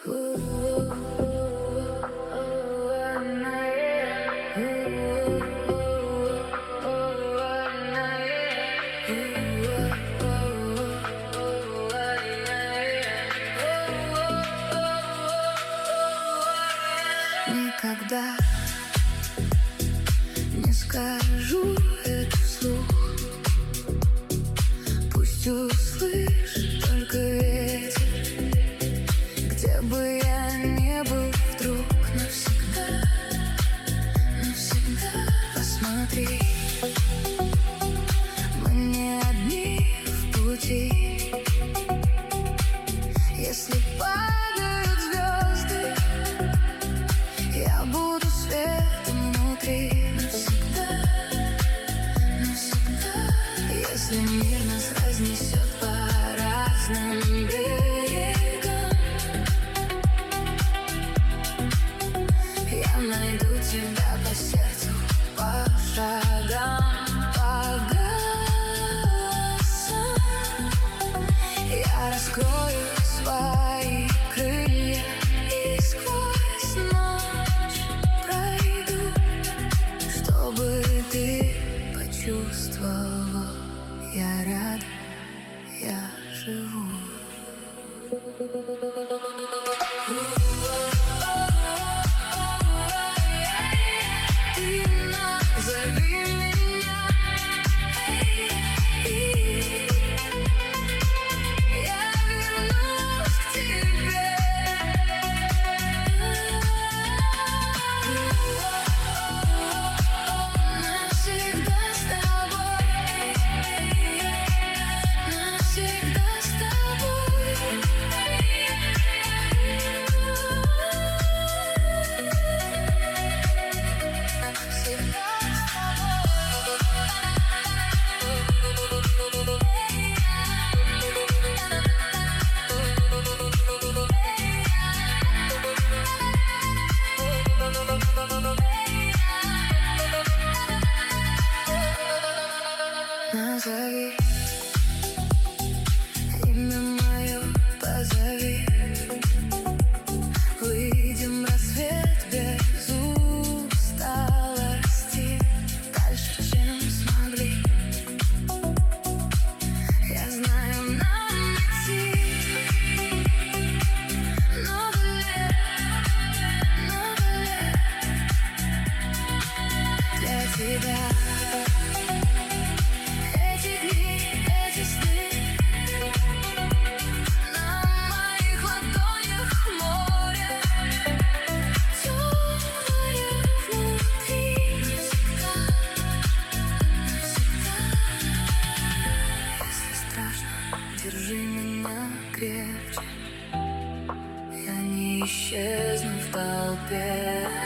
Никогда не скажу это вслух. Пусть услышит только ветер. Где бы я ни был, вдруг навсегда, навсегда. Посмотри, мы не одни в пути. Если падают звезды, я буду светом внутри навсегда, навсегда. Если мир нас разнесет по разным берегам, я найду тебя по сердцу, по шагам, по голосам. Я раскрою свои крылья и сквозь ночь пройду, чтобы ты почувствовал: я рядом, я живу. Ты назови меня, я вернусь к тебе. Навсегда с тобой, навсегда с тобой. Назови имя мое, позови. Выйдем в рассвет без усталости, дальше, чем смогли. Я знаю, нам идти много лет для тебя. Эти дни, эти сны, на моих ладонях море, теплое внутри навсегда, навсегда. Если страшно, держи меня крепче, я не исчезну в толпе.